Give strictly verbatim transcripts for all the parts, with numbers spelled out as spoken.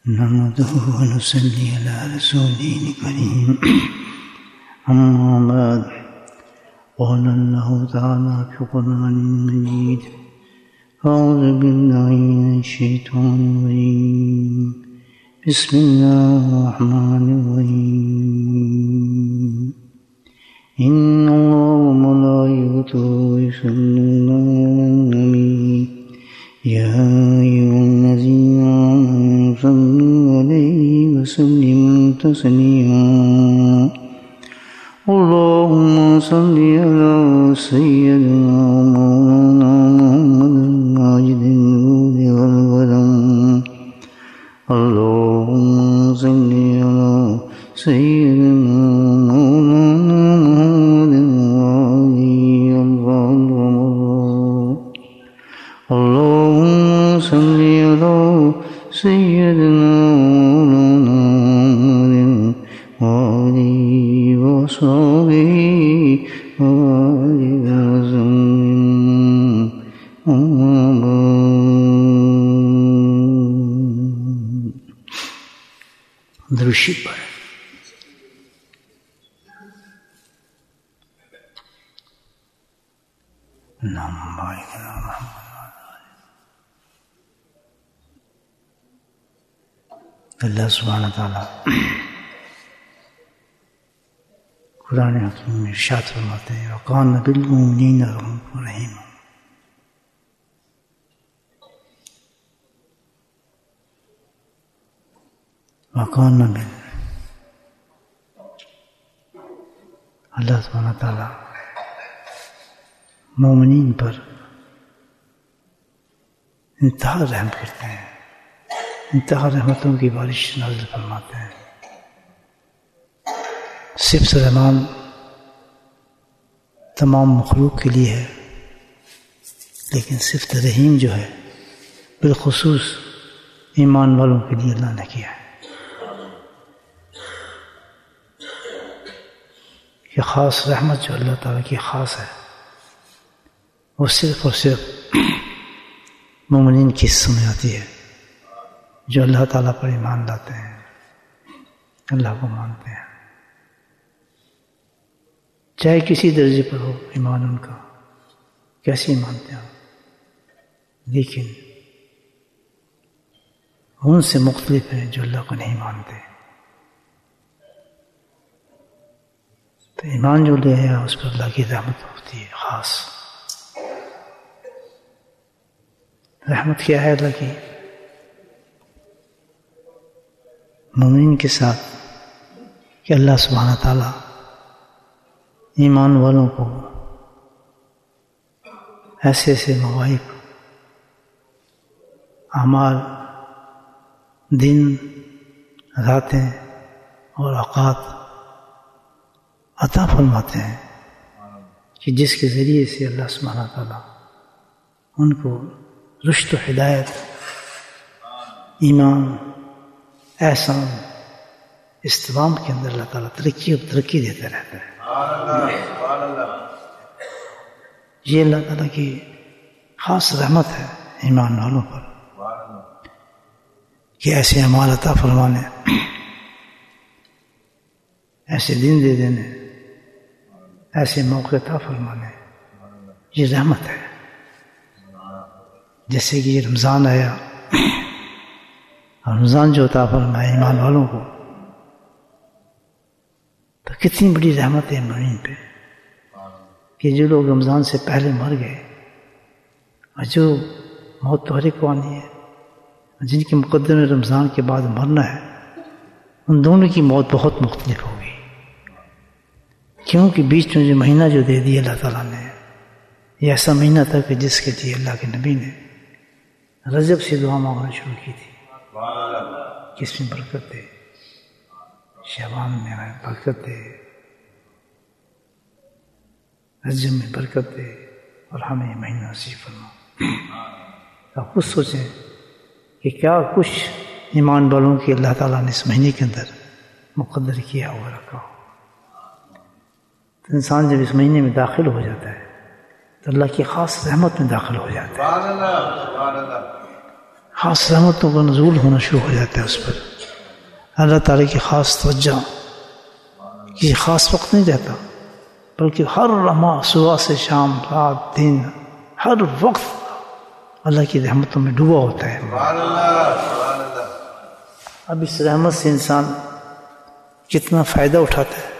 نحمده ونصلي على رسوله الكريم أما بعد قال الله تعالى في القرآن المجيد أعوذ بالله من الشيطان الرجيم بسم الله الرحمن الرحيم إن الله وملائكته يصلون على النبي يا أيها الذين آمنوا صلوا عليه وسلموا تسليما اللهم صل على سيدنا ومولانا محمد الماجد النور والغرم اللهم صل على سيدنا ومولانا محمد العلي الغرم اللهم صل على سيدنا ومولانا محمد وعلي وصحبه وآله وسلم أما بعد درشی پڑھ اللہ سبحانہ تعالیٰ قرآن حکیم میں ارشاد فرماتے ہیں وَقَانَ بِالْمُؤْمِنِينَ رَءُوفٌ رَحِيمٌ وَقَانَ بِال اللہ سبحانہ تعالیٰ مومنین پر انتہا رحم کرتے ہیں، انتہا رحمتوں کی بارش نازل فرماتے ہیں۔ صرف سلمان تمام مخلوق کے لیے ہے، لیکن صفت رحیم جو ہے بالخصوص ایمان والوں کے لیے اللہ نے کیا ہے۔ یہ خاص رحمت جو اللہ تعالیٰ کی خاص ہے وہ صرف اور صرف مومنین کی حصوں میں آتی ہے، جو اللہ تعالیٰ پر ایمان لاتے ہیں، اللہ کو مانتے ہیں، چاہے کسی درجے پر ہو ایمان ان کا، کیسے مانتے ہو، لیکن ان سے مختلف ہیں جو اللہ کو نہیں مانتے۔ تو ایمان جو لے آیا اس پر اللہ کی رحمت ہوتی ہے خاص۔ رحمت کیا ہے اللہ کی؟ مومنین کے ساتھ کہ اللہ سبحانہ تعالیٰ ایمان والوں کو ایسے ایسے مواہب، اعمال، دن، راتیں اور اوقات عطا فرماتے ہیں کہ جس کے ذریعے سے اللہ سبحانہ تعالیٰ ان کو رشد و ہدایت، ایمان، احسان، استقامت کے اندر اللہ تعالیٰ ترقی اور ترقی دیتے رہتا ہے۔ یہ اللہ تعالیٰ کی خاص رحمت ہے ایمان والوں پر کہ ایسے اعمال عطا فرمانے، ایسے دن دے دینے، ایسے موقع عطا فرمانے، یہ رحمت ہے۔ جیسے کہ یہ رمضان آیا، رمضان جو عطا فرمایا ایمان والوں کو، تو کتنی بڑی رحمت ہے مومنین پہ کہ جو لوگ رمضان سے پہلے مر گئے اور جو موت تو ہر ایک کو آنی ہے، جن کے مقدر میں رمضان کے بعد مرنا ہے، ان دونوں کی موت بہت مختلف ہوگی، کیونکہ بیچ میں جو مہینہ جو دے دیا اللہ تعالیٰ نے، یہ ایسا مہینہ تھا کہ جس کے لیے اللہ کے نبی نے رجب سے دعا مانگنا شروع کی تھی کہ اس میں برکت دے، شعبان میں برکت دے، رجب میں برکت دے، اور ہمیں مہینہ نصیب فرما۔ آپ خود سوچیں کہ کیا کچھ ایمان والوں کی اللہ تعالیٰ نے اس مہینے کے اندر مقدر کیا ہوا رکھا ہو۔ تو انسان جب اس مہینے میں داخل ہو جاتا ہے تو اللہ کی خاص رحمت میں داخل ہو جاتا ہے، خاص رحمتوں کا نزول ہونا شروع ہو جاتا ہے اس پر. اللہ تعالیٰ کی خاص توجہ، یہ خاص وقت نہیں رہتا بلکہ ہر لمحہ صبح سے شام، رات دن، ہر وقت اللہ کی رحمتوں میں ڈوبا ہوتا ہے. اب اس رحمت سے انسان کتنا فائدہ اٹھاتا ہے،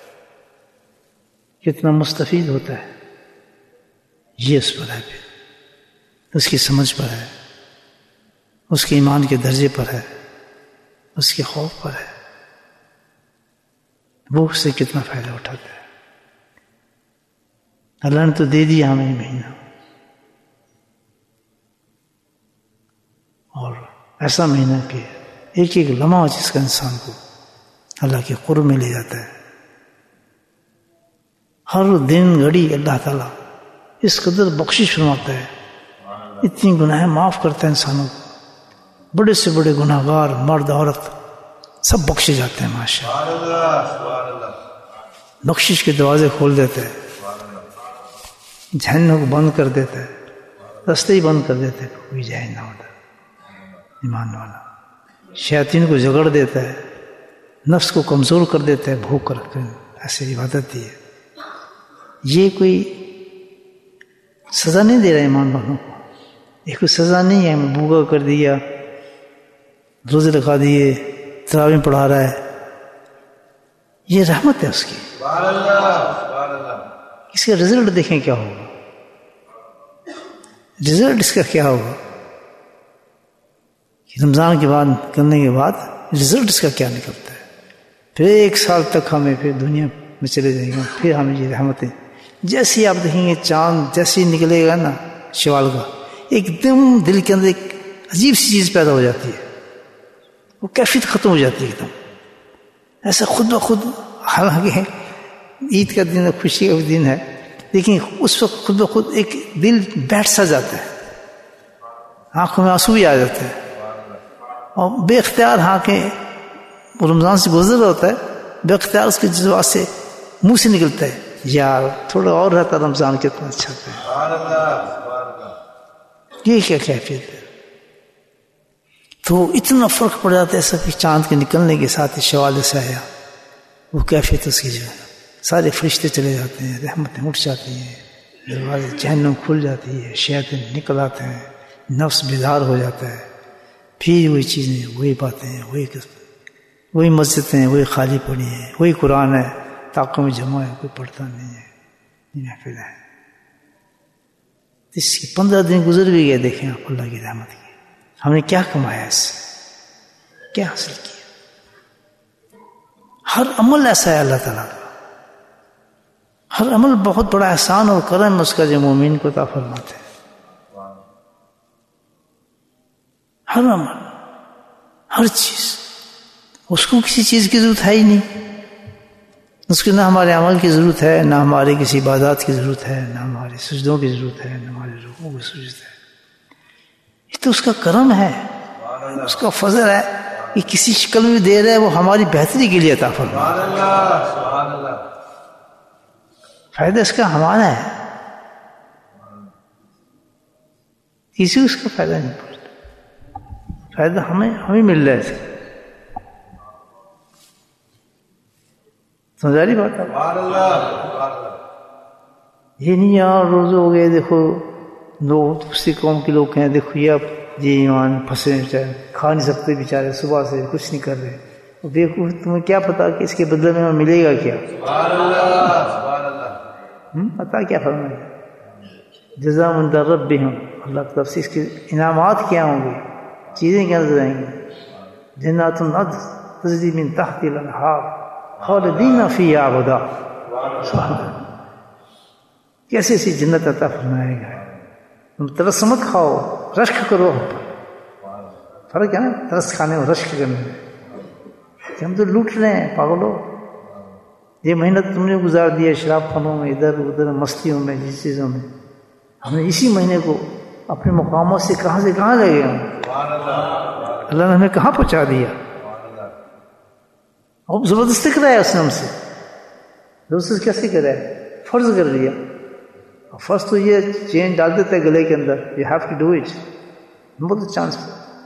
کتنا مستفید ہوتا ہے، یہ اس پر ہے، پھر اس کی سمجھ پر ہے، اس کے ایمان کے درجے پر ہے، اس کے خوف پر ہے، وہ اس سے کتنا فائدہ اٹھاتا ہے. اللہ نے تو دے دیا ہمیں مہینہ، اور ایسا مہینہ کہ ایک ایک لمحہ جس کا انسان کو اللہ کے قرب میں لے جاتا ہے. ہر دن گھڑی اللہ تعالیٰ اس قدر بخشش فرماتا ہے، اتنی گناہیں معاف کرتا ہے انسانوں کو، بڑے سے بڑے گناہ گار مرد عورت سب بخشے جاتے ہیں. ماشاء اللہ بخشش کے دروازے کھول دیتے ہیں، جہنم کو بند کر دیتا ہے، رستے ہی بند کر دیتے ہیں، کوئی جائے نہ ادھر. ایمان والا شیاطین کو جگڑ دیتا ہے، نفس کو کمزور کر دیتا ہے، بھوک رکھ کر ایسے عبادت دی ہے. یہ کوئی سزا نہیں دے رہا ایمان والوں کو، یہ کوئی سزا نہیں ہے بھوکا کر دیا، روزے لگا دیے، تراویح پڑھا رہا ہے. یہ رحمت ہے اس کی. اس کا رزلٹ دیکھیں کیا ہوگا، رزلٹ اس کا کیا ہوگا. رمضان کے بعد نکلنے کے بعد رزلٹ اس کا کیا نکلتا ہے. پھر ایک سال تک ہمیں پھر دنیا میں چلے جائیں گے، پھر ہمیں یہ رحمتیں جیسی آپ دیکھیں گے، چاند جیسی نکلے گا نا شوال کا، ایک دم دل کے اندر ایک عجیب سی چیز پیدا ہو جاتی ہے، وہ کیفیت ختم ہو جاتی ہے ایک دم ایسا خود بخود. حالانکہ عید کا دن خوشی کا دن ہے، لیکن اس وقت خود بخود ایک دل بیٹھ سا جاتا ہے، آنکھوں میں آنسو بھی آ جاتا ہے، اور بے اختیار ہاں کے رمضان سے گزر رہا ہوتا ہے، بے اختیار اس کے جذبات سے منہ سے نکلتا ہے، یار تھوڑا اور رہتا رمضان کتنا اچھا تھا. یہ کیا کیفیت ہے. تو اتنا فرق پڑ جاتا ہے ایسا کہ چاند کے نکلنے کے ساتھ شوال سے آیا، وہ کیفیت اس کی جو ہے سارے فرشتے چلے جاتے ہیں، رحمتیں اٹھ جاتی ہیں، دروازے جہنم کھل جاتی ہے، شیاطین نکل آتے ہیں، نفس بیدار ہو جاتا ہے. پھر وہی چیزیں، وہی باتیں، وہی وہی مسجدیں وہی خالی پڑی ہیں، وہی قرآن ہے طاقوں میں جمع ہے، کوئی پڑھتا نہیں ہے، یہ محفل ہے. اس کی پندرہ دن گزر بھی گئے، دیکھیں آپ اللہ کی رحمت کی، ہم نے کیا کمایا اس سے، کیا حاصل کیا. ہر عمل ایسا ہے اللہ تعالیٰ کا، ہر عمل بہت بڑا احسان اور کرم اس کا جو مومن کو عطا فرماتے ہیں. ہر عمل، ہر چیز، اس کو کسی چیز کی ضرورت ہے ہی نہیں. اس کو نہ ہمارے عمل کی ضرورت ہے، نہ ہمارے کسی عبادات کی ضرورت ہے، نہ ہمارے سجدوں کی ضرورت ہے، نہ ہمارے رکوع کی ضرورت ہے. یہ تو اس کا کرم ہے، اس کا فضل ہے کہ کسی شکل میں دے رہا ہے، وہ ہماری بہتری کے لیے عطا فرما رہا ہے. فائدہ اس کا ہمارا ہے، کسی اس کا فائدہ نہیں پڑتا، فائدہ ہمیں ہمیں مل رہا ہے. سمجھا رہی بات ہے. یہ نہیں یار روزے ہو گئے، دیکھو لوگ دوسری قوم کے لوگ ہیں، دیکھو یہ اب یہ ایمان پھنسے بیچارے، کھا نہیں سکتے بیچارے، صبح سے کچھ نہیں کر رہے. دیکھو تمہیں کیا پتا کہ اس کے بدلے میں ہمیں ملے گا کیا. پتا کیا فرمایا، جزا من ربہم، اللہ کی طرف سے اس کے انعامات کیا ہوں گے، چیزیں کیا نظر آئیں گی. جنات تجری من تحت الانہار خالدین فیہا ابدا. کیسے ایسی جنت عطا فرمائے گا. تم ترس مت کھاؤ، رشک کرو. فرق ہے نا ترس کھانے اور رشک کرنے میں، کہ ہم تو لوٹ رہے ہیں پاگلو. یہ مہینہ تم نے گزار دیا شراب خانوں میں، ادھر ادھر مستیوں میں، جس چیزوں میں. ہم نے اسی مہینے کو اپنے مقامات سے کہاں سے کہاں لے گئے. اللہ نے ہمیں کہاں پہنچا دیا. اب زبردستی کرایا اس نے ہم سے. زبردستی کیسے کرایا؟ فرض کر لیا. فرض تو یہ چین ڈال دیتا ہے گلے کے اندر، you have to do it. بہت چانس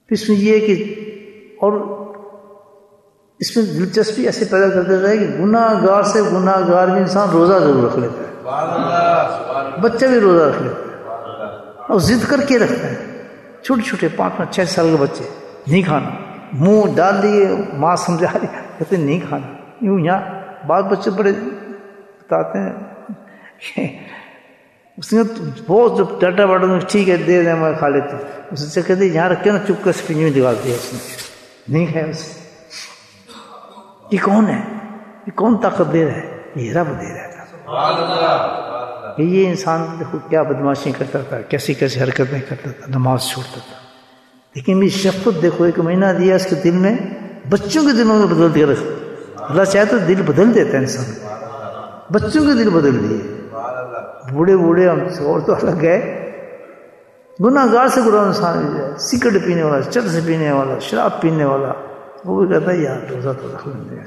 اس میں یہ ہے کہ اور اس میں دلچسپی ایسے پیدا کر دیتا ہے کہ گناہ گار سے گناہ گار بھی انسان روزہ ضرور رکھ لیتا ہے، بچہ بھی روزہ رکھ لیتا ہے اور ضد کر کے رکھتا ہے. چھوٹے چھوٹے پانچ پانچ چھ سال کے بچے نہیں کھانا، منہ ڈال لیے، ماں سمجھا رہی کہتے نہیں کھانا. یوں یہاں بعض بچے بڑے بتاتے ہیں کہ اس نے بہت جب ڈاٹا واٹا ٹھیک ہے دے دیں میں کھا لیتا ہوں، اس سے کہتے یہاں رکھ کے نا چپ کر سپنج میں دکھا دیا اس نے، نہیں کھایا اس نے. یہ کون ہے؟ یہ کون طاقت دے رہا ہے؟ یہ رب دے رہا تھا. یہ انسان دیکھو کیا بدماشی کرتا تھا، کیسی کیسی حرکتیں کرتا تھا، نماز چھوڑتا تھا، لیکن میری شفقت دیکھو ایک مہینہ دیا اس کے دل میں، بچوں کے دلوں میں بدل دیا. اللہ چاہے تو دل بدل دیتا ہے انسان، بچوں کے دل بدل دیے. بوڑھے بوڑھے ہم اور تو الگ ہے، گناہ گار سے گناہ انسان سگریٹ پینے والا، چرس سے پینے والا، شراب پینے والا، وہ بھی کہتا ہے یار روزہ تو رکھ لیں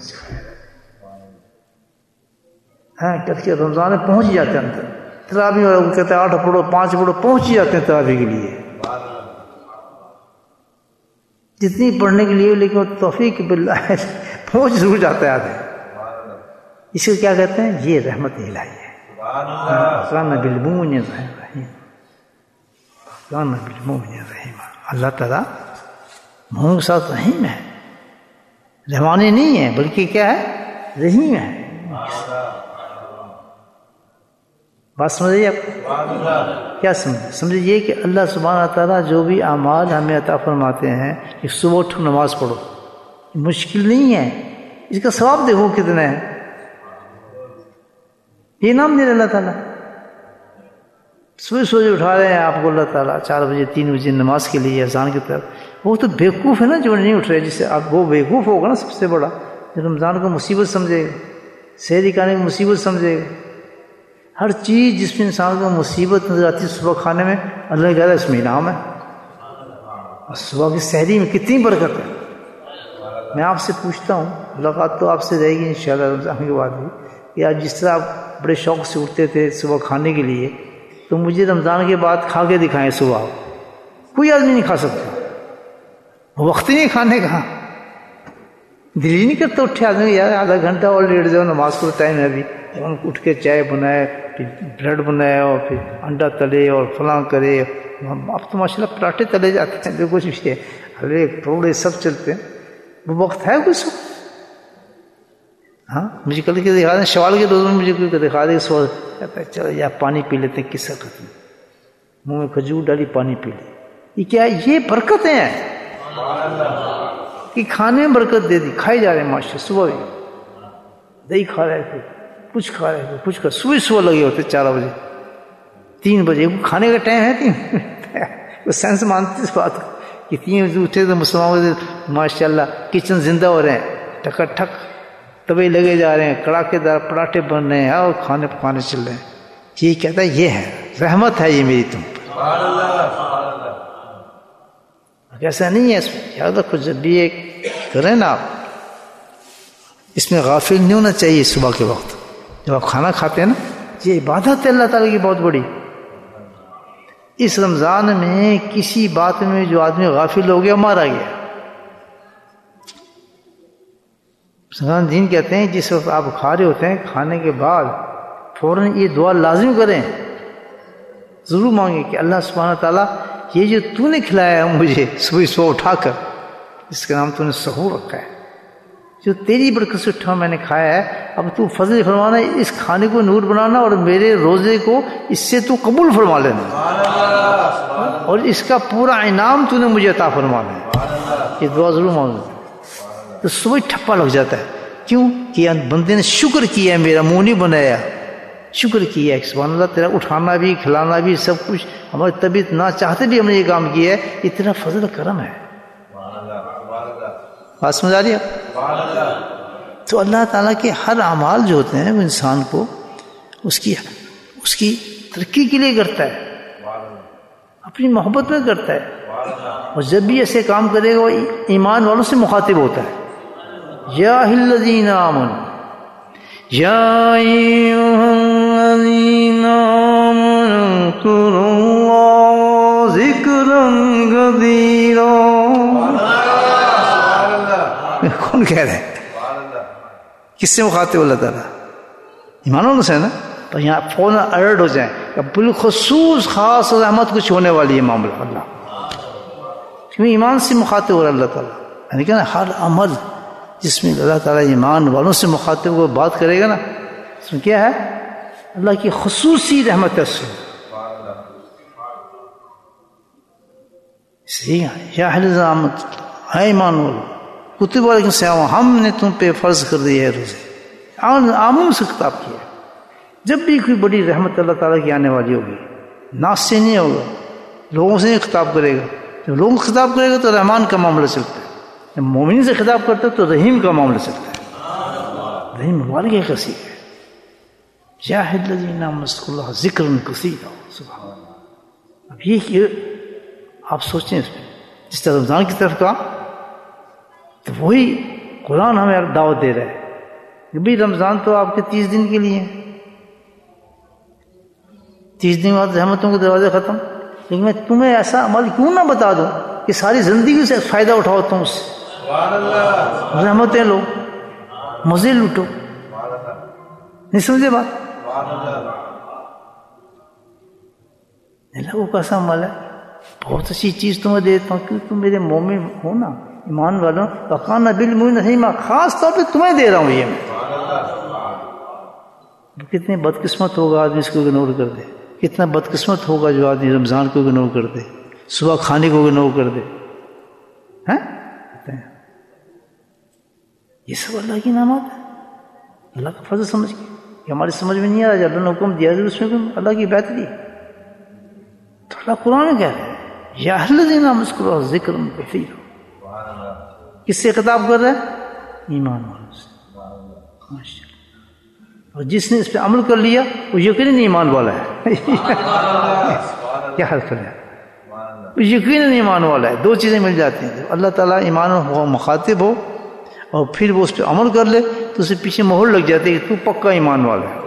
ہاں کر کے رمضان میں پہنچ جاتے ہیں اندر. تراویح والا وہ کہتا ہے آٹھ پڑھو پانچ پڑھو، پہنچ ہی جاتے ہیں تراویح کے لیے جتنی پڑھنے کے لیے، لیکن توفیق باللہ پہنچ ضرور جاتا ہے آدمی. اس کو کیا کہتے ہیں؟ یہ رحمت الہی ہے. کان بالمؤمنین رحیم، کان بالمؤمنین رحیم. اللہ تعالیٰ مومنوں کے ساتھ رحیم ہے، رحمانی نہیں ہے بلکہ کیا ہے؟ رحیم ہے. بات سمجھیے آپ کیا سمجھے؟ سمجھیے کہ اللہ سبحانہ تعالیٰ جو بھی اعمال ہمیں عطا فرماتے ہیں کہ صبح اٹھو نماز پڑھو، مشکل نہیں ہے، اس کا ثواب دیکھو کتنا ہے. یہ نام دے اللہ تعالیٰ. صبح سوچ اٹھا رہے ہیں آپ کو اللہ تعالیٰ چار بجے تین بجے نماز کے لیے اذان کی طرف. وہ تو بیوقوف ہے نا جو نہیں اٹھ رہے، جس سے آپ وہ بیوقوف ہوگا نا سب سے بڑا، جو رمضان کو مصیبت سمجھے گا، سحری کھانے کو مصیبت سمجھے گا. ہر چیز جس میں انسان کو مصیبت نظر آتی ہے صبح کھانے میں، اللہ کہہ رہا ہے اس میں انعام ہے. اور صبح کی سحری میں کتنی برکت ہے. میں آپ سے پوچھتا ہوں، ملاقات تو آپ سے رہے گی انشاءاللہ رمضان کے بعد بھی، کہ آج جس طرح آپ بڑے شوق سے اٹھتے تھے صبح کھانے کے لیے، تو مجھے رمضان کے بعد کھا کے دکھائیں صبح. کوئی آدمی نہیں کھا سکتا، وقت ہی نہیں کھانے کا، دل ہی نہیں کرتا اٹھے آدمی یار آدھا گھنٹہ اور لیٹ جاؤ، نماز کو ٹائم ہے ابھی. اٹھ کے چائے بنائے، پھر بریڈ بنایا اور پھر انڈا تلے اور فلاں کرے. اب تو ماشاء اللہ پراٹھے تلے جاتے ہیں، جو کچھ بھی ہے حلوے پروڑے سب چلتے ہیں. وہ وقت ہے کچھ؟ ہاں مجھے کل کے دکھا دیں، شوال کے روز میں مجھے کوئی دکھا دے سو کہتا ہے چلو یا پانی پی لیتے ہیں، قصہ ختم، منہ میں کھجور ڈالی پانی پی لی. یہ کیا ہے؟ یہ برکتیں ہیں کہ کھانے میں برکت دے دی. کھائے جا رہے ہیں ماشاء. صبح بھی دہی کھا رہے تھے، کچھ کھا رہے تھے، کچھ کھا صبح صبح لگے ہوتے چار بجے تین بجے کھانے کا ٹائم ہے. تین سینس مانتی اس بات کو کہ تین بجے اٹھے تو مسلمان ماشاء اللہ کچن زندہ ہو رہے ہیں، ٹھکا ٹھک تبے لگے جا رہے ہیں، کڑاکے دار پراٹھے بن رہے ہیں اور کھانے پکانے چل رہے ہیں. یہ کہتا ہے یہ ہے رحمت ہے یہ میری تم پر. ایسا نہیں ہے، اس میں یاد رکھو جب بھی ایک کریں نا آپ، اس میں غافل نہیں ہونا چاہیے. صبح کے وقت جب آپ کھانا کھاتے ہیں نا، یہ عبادت ہے اللہ تعالیٰ کی بہت بڑی. اس رمضان میں کسی بات میں جو آدمی غافل ہو گیا مارا گیا. مسلمان دین کہتے ہیں جس وقت آپ کھا رہے ہوتے ہیں، کھانے کے بعد فوراً یہ دعا لازم کریں، ضرور مانگیں کہ اللہ سبحانہ تعالیٰ یہ جو تو نے کھلایا ہے مجھے صبح صبح اٹھا کر، اس کا نام تو نے سحور رکھا ہے، جو تیری برکت سے اٹھا میں نے کھایا ہے، اب تو فضل فرمانا اس کھانے کو نور بنانا اور میرے روزے کو اس سے تو قبول فرما لینا اور اس کا پورا انعام تو نے مجھے عطا فرمانا ہے. یہ دعا ضرور مانگنا. تو صبح ٹھپا لگ جاتا ہے. کیوں کہ بندے نے شکر کیا ہے، میرا منہ نہیں بنایا، شکر کیا ہے سبحان اللہ تیرا اٹھانا بھی کھلانا بھی سب کچھ، ہماری طبیعت نہ چاہتے بھی ہم نے یہ کام کیا ہے، یہ تیرا فضل کرم ہے. بات سمجھ آ رہی ہے؟ تو اللہ تعالیٰ کے ہر اعمال جو ہوتے ہیں وہ انسان کو اس کی اس کی ترقی کے لیے کرتا ہے، اپنی محبت میں کرتا ہے. اور جب بھی ایسے کام کرے گا وہ ایمان والوں سے مخاطب ہوتا ہے. یا الذین آمنوا یا ایھا الذین آمنوا اذکروا اللہ ذکر رنگ دیروں. کون کہہ رہے ہیں؟ کس سے مخاطب اللہ تعالیٰ؟ ایمان والوں سے ہے نا. تو یہاں فوراً الرٹ ہو جائیں کہ بالخصوص خاص رحمت کچھ ہونے والی ہے معاملہ اللہ، کیونکہ ایمان سے مخاطب ہو رہا اللہ تعالیٰ. یعنی کہ نا ہر عمل جس میں اللہ تعالیٰ ایمان والوں سے مخاطب کو بات کرے گا نا، اس میں کیا ہے؟ اللہ کی خصوصی رحمت ہے. اس سے صحیح ہے. یا اہل زامت ہے ایمان والو کتب علیکم السلام، ہم نے تم پہ فرض کر دی ہے روزے. عاموں سے خطاب کیا. جب بھی کوئی بڑی رحمت اللہ تعالیٰ کی آنے والی ہوگی، ناس سے نہیں ہوگا، لوگوں سے نہیں خطاب کرے گا. جب لوگوں کو خطاب کرے گا تو رحمان کا معاملہ چلتا ہے. جب مومن سے خطاب کرتا ہے تو رحیم کا معاملہ چلتا ہے. رحیم مبارک ہے کثیر ہے. جاہد الذین آمنوا اللہ ذکر کثیرا. سبحان اللہ. اب یہ کہ آپ سوچیں اس پہ، جس طرح رمضان کی طرف کا، تو وہی قرآن ہمیں دعوت دے رہا ہے کہ بھئی رمضان تو آپ کے تیس دن کے لیے ہیں، تیس دن بعد رحمتوں کے دروازے ختم. لیکن میں تمہیں ایسا عمل کیوں نہ بتا دوں کہ ساری زندگی سے فائدہ اٹھاؤ، تم اس سے رحمتیں لو، مزے لوٹو. نہیں سمجھے بات؟ اللہ وہ کیسا عمل ہے، بہت اچھی چیز تمہیں دیتا ہوں کیونکہ تم میرے مومن ہو نا، ایمان والوں. وَقَانَ بِالْمُؤْمِنِينَ رَحِيمًا، خاص طور پہ تمہیں دے رہا ہوں. یہ میں کتنے بدقسمت ہوگا آدمی اس کو اگنور کر دے. کتنا بدقسمت ہوگا جو آدمی رمضان کو اگنور کر دے، صبح کھانے کو اگنور کر دے. ہیں یہ سب اللہ کی نعمت ہے، اللہ کا فضل سمجھ کے. کہ ہماری سمجھ میں نہیں آ رہا. اللہ نے حکم دیا ہے اس میں اللہ کی بہتری ہے. تو اللہ قرآن کہہ رہے ہیں یا اہل الذین آمنوا اذکروا اللہ ذکرا کثیرا. کس سے خطاب کر رہا ہے؟ ایمان والوں سے. ماشاء اللہ. اور جس نے اس پہ عمل کر لیا وہ یقیناً ایمان والا ہے. کیا حرف ہے؟ وہ یقیناً ایمان والا ہے. دو چیزیں مل جاتی ہیں. اللہ تعالیٰ ایمان ہو، مخاطب ہو، اور پھر وہ اس پہ عمل کر لے تو اسے پیچھے مہر لگ جاتی ہے کہ تو پکا ایمان والا ہے.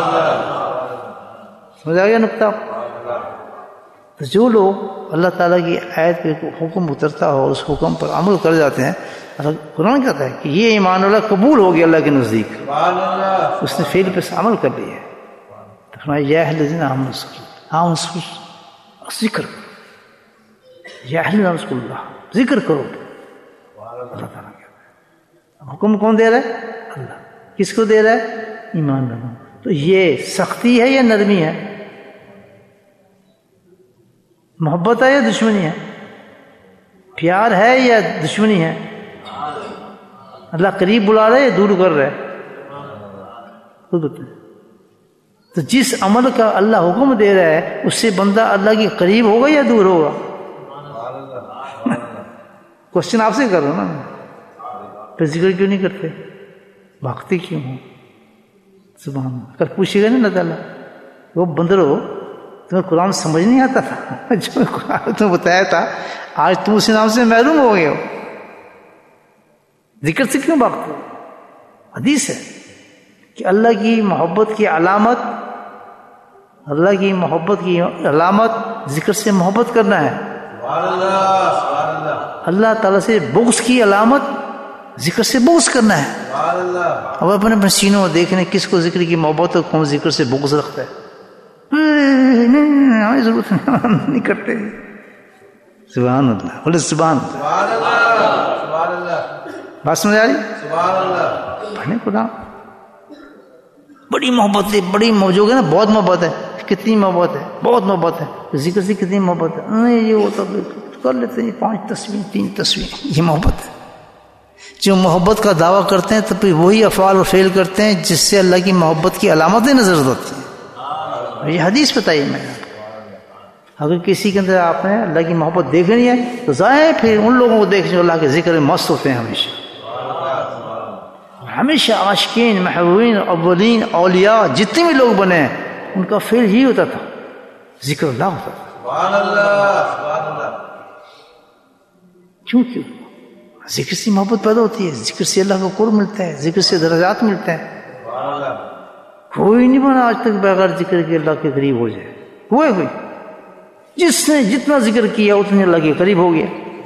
سمجھ آ گیا نقطہ؟ تو جو لوگ اللہ تعالیٰ کی آیت پہ حکم اترتا ہو اس حکم پر عمل کر جاتے ہیں، قرآن کہتا ہے کہ یہ ایمان والا قبول ہو گیا اللہ کے نزدیک، اس نے فعل پہ عمل کر لیا. تو فرمایا یا اہل الذین آمنوا آمنوا ذکر کرو، یا اہل الذین اللہ ذکر کرو. اللہ تعالیٰ حکم کون دے رہا ہے؟ اللہ. کس کو دے رہا ہے؟ ایمان والوں. تو یہ سختی ہے یا نرمی ہے؟ محبت ہے یا دشمنی ہے؟ پیار ہے یا دشمنی ہے؟ اللہ قریب بلا رہا ہے یا دور کر رہا ہے؟ خود بتائیں. تو جس عمل کا اللہ حکم دے رہا ہے اس سے بندہ اللہ کے قریب ہوگا یا دور ہوگا؟ کوشچن آپ سے کر رہا ہوں نا. پھر ذکر کیوں نہیں کرتے؟ بھاگتے کیوں ہو؟ سبحان اللہ. کل پوچھے گا نا اللہ تعالیٰ وہ بندر ہو تمہیں قرآن سمجھ نہیں آتا تھا جو قرآن تمہیں بتایا تھا، آج تم اسی نام سے محروم ہو گئے ہو، ذکر سے کیوں بھاگتے ہو؟ حدیث ہے کہ اللہ کی محبت کی علامت، اللہ کی محبت کی علامت ذکر سے محبت کرنا ہے. اللہ تعالیٰ سے بغض کی علامت ذکر سے بغض کرنا ہے. اب اپنے اپنے سینوں میں دیکھنے کس کو ذکر کی محبت اور کون ذکر سے بغض رکھتا ہے. ہمیں ضرورت نہیں کرتے. سبحان اللہ. بولے سبحان اللہ. بات سمجھ آ رہی؟ پڑھنے قرآن بڑی محبت ہے، بڑی جو ہے نا بہت محبت ہے. کتنی محبت ہے؟ بہت محبت ہے. ذکر سے کتنی محبت ہے؟ نہیں یہ ہوتا کر لیتے ہیں پانچ تصویر تین تصویر. یہ محبت ہے. جو محبت کا دعویٰ کرتے ہیں تو پھر وہی افعال و فعل کرتے ہیں جس سے اللہ کی محبت کی علامتیں نظر آتی ہیں. یہ حدیث بتائیے میں نے. اگر کسی کے اندر آپ نے اللہ کی محبت دیکھنی ہے تو ظاہر پھر ان لوگوں کو دیکھ جو اللہ کے ذکر میں مست ہوتے ہیں. ہمیشہ ہمیشہ عاشقین، محبوبین، اولین، اولیاء جتنے بھی لوگ بنے ہیں ان کا فعل ہی ہوتا تھا، ذکر اللہ ہوتا تھا. سبحان اللہ سبحان اللہ. کیوں کیوں؟ ذکر سے محبت پیدا ہوتی ہے، ذکر سے اللہ کا قرب ملتا ہے، ذکر سے درجات ملتے ہیں. کوئی نہیں بنا آج تک بغیر ذکر کے اللہ کے قریب ہو جائے. ہوئے کوئی جس نے جتنا ذکر کیا اتنے اللہ کے قریب ہو گیا.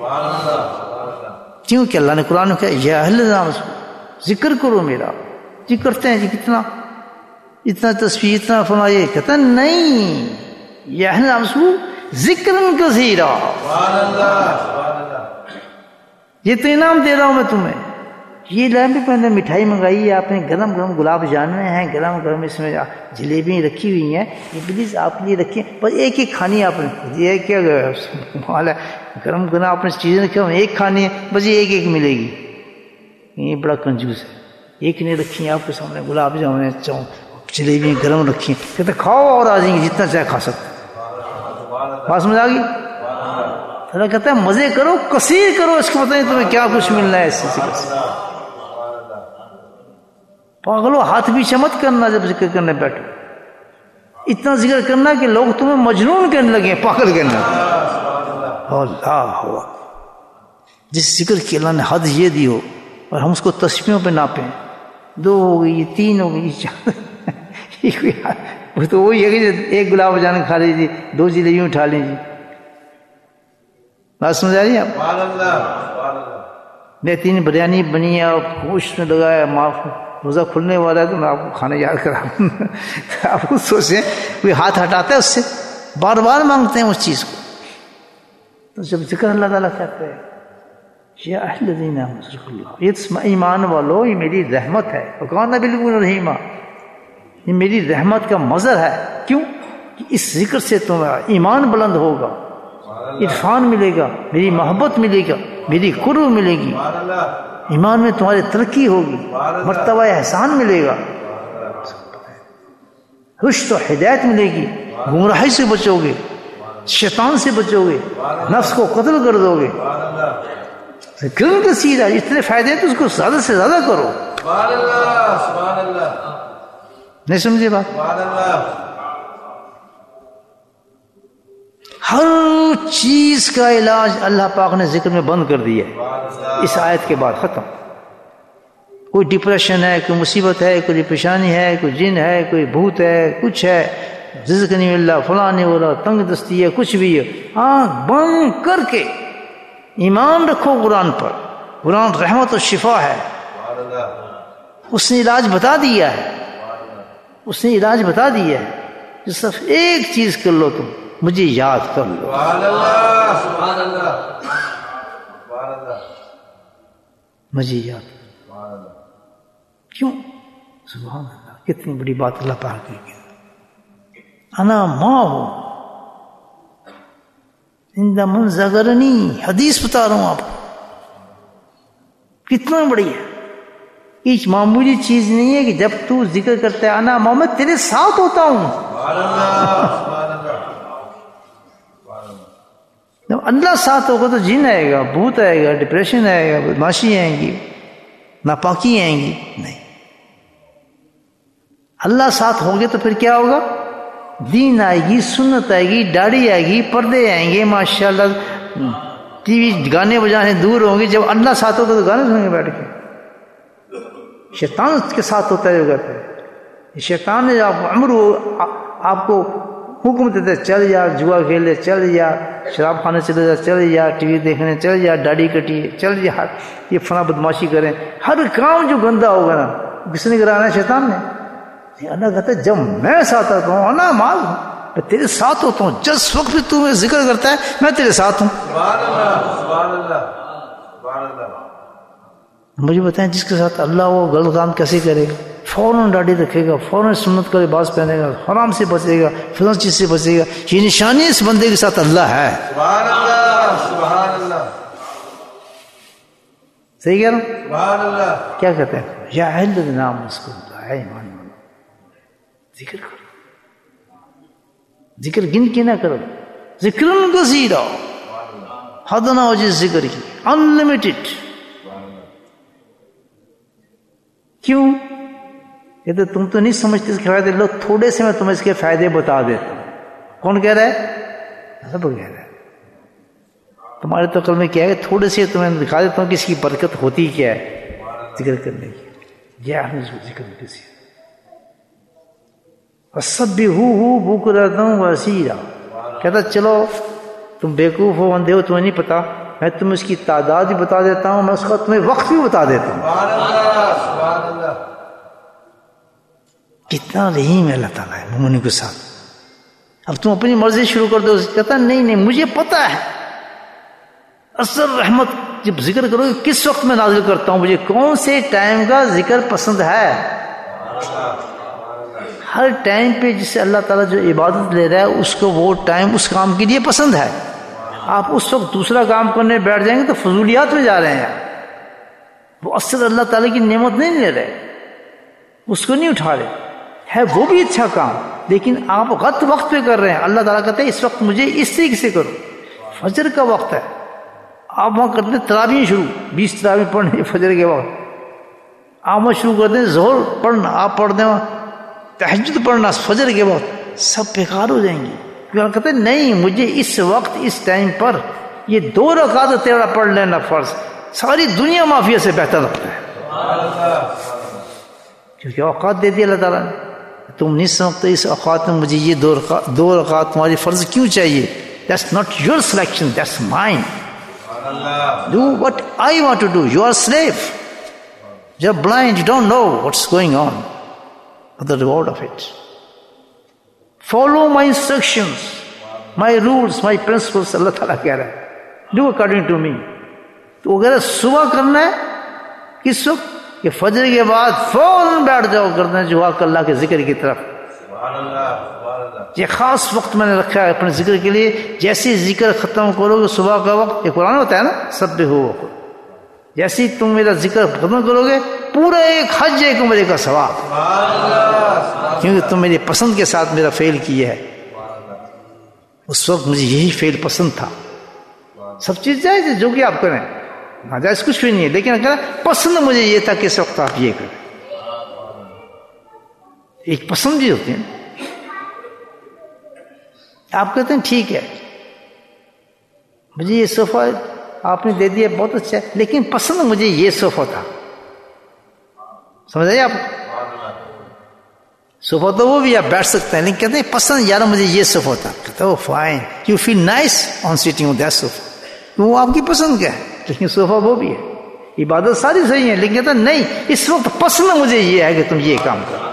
کیونکہ اللہ نے قرآن میں کہا یا اہل الذین ذکر کرو میرا. جی کرتے ہیں جی کتنا اتنا تسبیح اتنا فرمائیے کہتا نہیں یا اہل الذین ذکر کثیرا. یہ تو انعام دے رہا ہوں میں تمہیں. یہ لمبی پہلے مٹھائی منگائی ہے آپ نے, گرم گرم گلاب جامن ہیں, گرم گرم اس میں جلیبی رکھی ہوئی ہیں, یہ پلیز آپ کے لیے رکھی ہیں, بس ایک ایک کھانی ہے آپ نے. یہ کیا مال ہے, گرم گرم آپ نے چیزیں رکھی ہیں, ایک کھانی ہے بس یہ ایک ایک ملے گی. یہ بڑا کنجوس ہے. ایک نے رکھی ہیں آپ کے سامنے گلاب جامن جلیبی گرم رکھی ہیں, کہتے کھاؤ اور آ جائیں گے جتنا چاہے کھا سکتے. بات سمجھ آ گئی. اللہ کہتا ہے مزے کرو کثیر کرو, اس کو پتہ نہیں تمہیں کیا کچھ ملنا ہے اس سے. پاگلو ہاتھ پیچھے مت کرنا جب ذکر کرنے بیٹھو. اتنا ذکر کرنا کہ لوگ تمہیں مجنون کہنے لگے, پاگل کہنے لگے. اللہ جس ذکر کی اللہ نے حد یہ دی ہو اور ہم اس کو تسبیحوں پہ ناپیں, دو ہو گئی, تین ہو گئی, چار, وہ تو وہی ہے کہ ایک گلاب جامن کھا لیجیے, دو جلیبیاں اٹھا لیجیے. بات سمجھ آ رہی ہے آپ؟ میں تین بریانی بنی ہے اور گوشت میں لگایا, معاف روزہ کھلنے والا ہے تو میں آپ کو کھانا یاد کرا. آپ کو سوچیں کوئی ہاتھ ہٹاتا ہے اس سے, بار بار مانگتے ہیں اس چیز کو. تو جب ذکر اللہ تعالیٰ کہتے ہیں یا اہل الذین آمنوا اذکروا اللہ, یہ ایمان والو یہ میری رحمت ہے, وکان بالکل رحیمہ, یہ میری رحمت کا مظہر ہے. کیوں کہ اس ذکر سے تمہارا ایمان بلند ہوگا, عرفان ملے گا, میری محبت ملے گا, میری قرب ملے گی, ایمان میں تمہاری ترقی ہوگی, مرتبہ احسان ملے گا, رشد و ہدایت ملے گی, گمراہی سے بچو گے, شیطان سے بچو گے, نفس کو قتل کر دو گے. ذکر کثیر ہے, اتنے فائدے تو اس کو زیادہ سے زیادہ کرو. نہیں سمجھے بات؟ ہر چیز کا علاج اللہ پاک نے ذکر میں بند کر دیا ہے اس آیت کے بعد, ختم. کوئی ڈپریشن ہے, کوئی مصیبت ہے, کوئی پریشانی ہے, کوئی جن ہے, کوئی بھوت ہے, کچھ ہے, رزق نہیں مل رہا, فلاں نہیں ہو رہا, تنگ دستی ہے, کچھ بھی ہے, آنکھ بند کر کے ایمان رکھو قرآن پر. قرآن رحمت و شفا ہے, اس نے علاج بتا دیا ہے, اس نے علاج بتا دیا ہے. صرف ایک چیز کر لو, تم مجھے یاد کر لو. مجھے یاد. کیوں؟ سبحان اللہ, کتنی بڑی بات اللہ پاک کی. انا ماں ہوں اندہ من زگرنی, حدیث بتا رہا ہوں آپ کو, کتنا بڑی ہے. ایک معمولی چیز نہیں ہے کہ جب تو ذکر کرتا ہے انا ماں, میں تیرے ساتھ ہوتا ہوں. جب اللہ ساتھ ہوگا تو جن آئے گا, بھوت آئے گا, ڈپریشن آئے گا, بدماشی آئیں گی, ناپاکی آئیں گی نہیں. اللہ ساتھ ہوں گے تو پھر کیا ہوگا؟ دین آئے گی, سنت آئے گی, داڑھی آئے گی, پردے آئیں گے, ماشاءاللہ ٹی وی گانے بجانے دور ہوں گے. جب اللہ ساتھ ہوگا تو گانے سنیں گے بیٹھ کے. شیطان کے ساتھ ہوتا ہے جگہ پہ. شیطان نے آپ عمر آپ کو حکم دیتے چل جا, جوا کھیلے چل جا, شراب کھانے چلے جا چل جا, ٹی وی دیکھنے چل جا, داڑھی کٹیے چل جا, یہ فلاں بدماشی کریں. ہر کام جو گندا ہوگا نا کس نے کرانا ہے؟ شیطان نے. اللہ کہتا ہے جب میں ساتھ آتا ہوں انا مال ہوں, میں تیرے ساتھ ہوتا ہوں. جس وقت بھی تو میں ذکر کرتا ہے میں تیرے ساتھ ہوں. مجھے بتائیں جس کے ساتھ اللہ وہ غلط کام کیسے کرے گا؟ فوراً داڑھی رکھے گا, فوراً سنت کا لباس پہنے گا, حرام سے بچے گا, فلاں چیز سے بچے گا. یہ نشانی اس بندے کے ساتھ اللہ ہے. سبحان اللہ, سبحان اللہ. صحیح کہہ رہا ہوں؟ سبحان اللہ. کیا کہتے ہیں یا اہل النام اس کو ہے ایمان والو, ذکر کرو, ذکر گن کے نہ کرو. ذکر کثیرا, حد نہ ہو جس ذکر کی, انلمیٹڈ. کیوں؟ کہتے تم تو نہیں سمجھتے اس کے فائدے, لو تھوڑے سے میں تمہیں اس کے فائدے بتا دیتا ہوں. کون کہہ رہا ہے؟ سب کہہ رہا ہے. تمہارے تو عقل میں کیا ہے, تھوڑے سے تمہیں دکھا دیتا ہوں کہ اس کی برکت ہوتی کیا ہے ذکر کرنے کی. یہ ذکر کسی سبحوہ بکرۃ و اصیلا, کہتا چلو تم بیوقوف ہو اندھے ہو تمہیں نہیں پتا، میں تمہیں اس کی تعداد بھی بتا دیتا ہوں، میں اس کا تمہیں وقت بھی بتا دیتا ہوں۔ سبحان اللہ سبحان اللہ۔ کتنا رحیم ہے اللہ تعالیٰ ہے مومنوں کے ساتھ۔ اب تم اپنی مرضی شروع کر دو، کہتا نہیں نہیں مجھے پتا ہے اصل رحمت جب ذکر کرو گے کس وقت میں نازل کرتا ہوں، مجھے کون سے ٹائم کا ذکر پسند ہے۔ ہر ٹائم پہ جسے اللہ تعالیٰ جو عبادت لے رہا ہے اس کو وہ ٹائم اس کام کے لیے پسند ہے۔ آپ اس وقت دوسرا کام کرنے بیٹھ جائیں گے تو فضولیات میں جا رہے ہیں، وہ اصل اللہ تعالیٰ کی نعمت نہیں لے رہے، اس کو نہیں اٹھا رہے، ہے وہ بھی اچھا کام لیکن آپ غلط وقت پہ کر رہے ہیں۔ اللہ تعالیٰ کہتے ہیں اس وقت مجھے اس طریقے سے کرو، فجر کا وقت ہے، آپ وہاں کرتے ہیں تراویح شروع، بیس تراویح پڑھنے فجر کے وقت، آپ وہاں شروع کر دیں ظہر پڑھنا، آپ پڑھ دیں تہجد پڑھنا فجر کے وقت، سب بیکار ہو جائیں گے۔ کہتے ہیں نہیں مجھے اس وقت اس ٹائم پر یہ دو رکعت تیرا پڑھ لینا فرض ساری دنیا معافیہ سے بہتر لگتا ہے، کیونکہ اوقات دے دی اللہ تعالیٰ نے۔ تم نہیں سمجھتے اس اوقات میں مجھے یہ دو رکعت دو رکعت تمہاری فرض کیوں چاہیے؟ That's not your selection, that's mine. Do what I want to do. You are a slave. You're blind, you don't know what's going on, but the reward of it. Follow my instructions, my rules, my principles. اللہ تعالیٰ کہہ رہا ہے do according to me. تو اگر صبح کرنا ہے کس وقت کہ فجر کے بعد فوراً بیٹھ جاؤ کرنا جو آک اللہ کے ذکر کی طرف۔ سبحان اللہ سبحان اللہ۔ یہ خاص وقت میں نے رکھا ہے اپنے ذکر کے لیے، جیسے ذکر ختم کرو گے صبح کا وقت، یہ قرآن ہوتا ہے نا سبحو، جیسے تم میرا ذکر ختم کرو گے پورا ایک حج ایک عمرے کا ثواب، کیونکہ تم میری پسند کے ساتھ میرا فعل کیا ہے۔ اس وقت مجھے یہی فعل پسند تھا۔ سب چیز جائز ہے جو کہ آپ کریں، ناجائز کچھ بھی نہیں ہے، لیکن اگر پسند مجھے یہ تھا کہ اس وقت آپ یہ کریں، ایک پسند بھی ہوتی ہے۔ آپ کہتے ہیں ٹھیک ہے مجھے یہ صوفہ آپ نے دے دیا بہت اچھا ہے، لیکن پسند مجھے یہ صوفہ تھا، سمجھ آئیے آپ؟ صوفہ تو وہ بھی آپ بیٹھ سکتے ہیں، لیکن کہتے ہیں پسند یار مجھے یہ صوفہ تھا، کہتے ہیں fine you feel nice on sitting on that صوفہ، وہ آپ کی پسند کا ہے، لیکن صوفہ وہ بھی ہے، عبادت ساری صحیح ہے، لیکن کہتا ہے نہیں اس وقت پسند مجھے یہ ہے کہ تم یہ کام کرو۔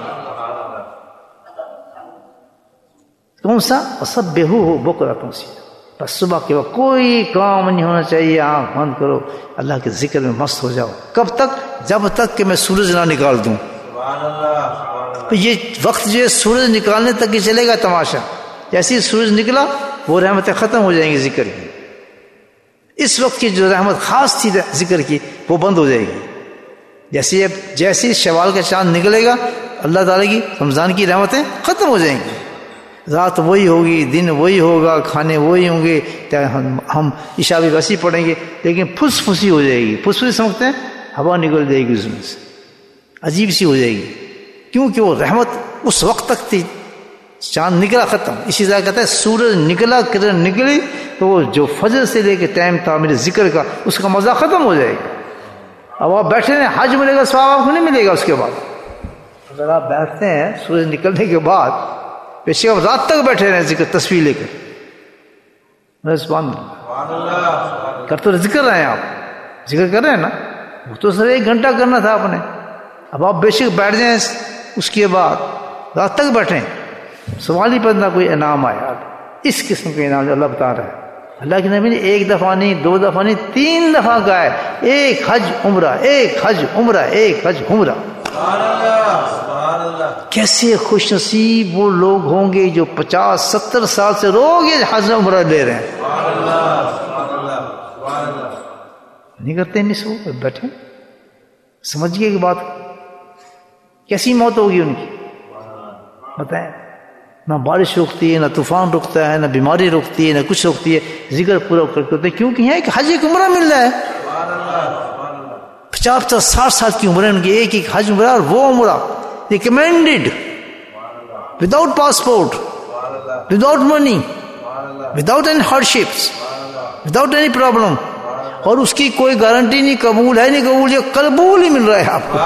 کون سا؟ وسبحوہ ہو بکرۃ وصیلا، بس صبح کے وقت کوئی کام نہیں ہونا چاہیے، آنکھ بند کرو اللہ کے ذکر میں مست ہو جاؤ۔ کب تک؟ جب تک کہ میں سورج نہ نکال دوں۔ تو یہ وقت جو ہے سورج نکالنے تک ہی چلے گا تماشا، جیسے ہی سورج نکلا وہ رحمتیں ختم ہو جائیں گی ذکر کی، اس وقت کی جو رحمت خاص تھی ذکر کی وہ بند ہو جائے گی۔ جیسے جیسے شوال کا چاند نکلے گا اللہ تعالیٰ کی رمضان کی رحمتیں ختم ہو جائیں گی، رات وہی ہوگی، دن وہی ہوگا، کھانے وہی ہوں گے، ہم عشاء بھی ویسی پڑھیں گے، لیکن پھس پھسی ہو جائے گی۔ پھس پھسی سمجھتے ہیں ہوا نکل جائے گی اس میں سے، عجیب سی ہو جائے گی، کیونکہ وہ رحمت اس وقت تک تھی، چاند نکلا ختم۔ اسی طرح کہتا ہے سورج نکلا کرن نکلی تو وہ جو فجر سے لے کے ٹائم تھا میرے ذکر کا اس کا مزہ ختم ہو جائے گا۔ اب آپ بیٹھے ہیں حج ملے گا ثواب آپ کو نہیں ملے گا اس کے بعد۔ اگر آپ بیٹھتے ہیں سورج نکلنے کے بعد پیشے آپ رات تک بیٹھے رہے ذکر تصویر لے کر، سبحان اللہ کرتے ذکر رہے ہیں، آپ ذکر کر رہے ہیں نا، وہ تو صرف ایک گھنٹہ کرنا تھا آپ نے، اب آپ بے شک بیٹھ جائیں اس کے بعد رات تک بیٹھیں، سوال ہی پیدا کوئی انعام آیا۔ اس قسم کے انعام جو اللہ بتا رہا ہے، اللہ کے نبی نے ایک دفعہ نہیں، دو دفعہ نہیں، تین دفعہ کہا ہے ایک حج عمرہ، ایک حج عمرہ، ایک حج عمرہ۔ کیسے خوش نصیب وہ لوگ ہوں گے جو پچاس ستر سال سے روز یہ حج عمرہ لے رہے ہیں، نہیں کرتے نہیں، سو بیٹھے سمجھیے کہ بات کیسی موت ہوگی ان کی، بتائیں۔ نہ بارش رکتی ہے، نہ طوفان رکتا ہے، نہ بیماری رکتی ہے، نہ کچھ رکتی ہے، ذکر پورا کر کے ہوتے ہیں، کیونکہ یہاں ایک حج ایک عمرہ مل رہا ہے، پچاس پچاس ساٹھ سال کی عمر ہے ان کی، ایک ایک حج عمرہ، اور وہ عمرہ recommended without passport, without money, without any hardships, without any problem, اور اس کی کوئی گارنٹی نہیں قبول ہے نہیں قبول، یہ قبول ہی مل رہا ہے آپ کو۔